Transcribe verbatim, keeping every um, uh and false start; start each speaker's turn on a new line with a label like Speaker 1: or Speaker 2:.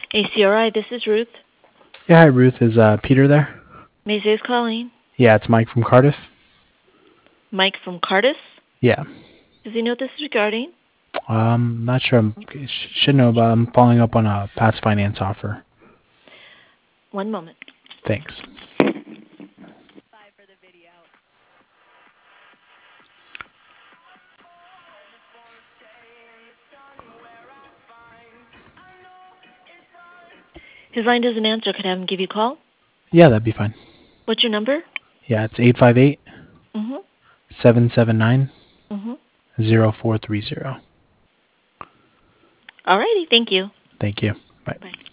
Speaker 1: A C R I, this is Ruth.
Speaker 2: Yeah, hi Ruth. Is uh, Peter there?
Speaker 1: May I say who's calling?
Speaker 2: Yeah, it's Mike from Cardiff.
Speaker 1: Mike from Cardis?
Speaker 2: Yeah.
Speaker 1: Does he know what this is regarding?
Speaker 2: Um, not sure. I'm, sh- should know, but I'm following up on a past finance offer.
Speaker 1: One moment.
Speaker 2: Thanks.
Speaker 1: His line doesn't answer. Could I have him give you a call?
Speaker 2: Yeah, that'd be fine.
Speaker 1: What's your number?
Speaker 2: Yeah, it's eight five eight,
Speaker 1: Mm-hmm.
Speaker 2: seven seven nine,
Speaker 1: Mm-hmm.
Speaker 2: zero four three zero.
Speaker 1: Alrighty, thank you.
Speaker 2: Thank you. Bye.
Speaker 1: Bye.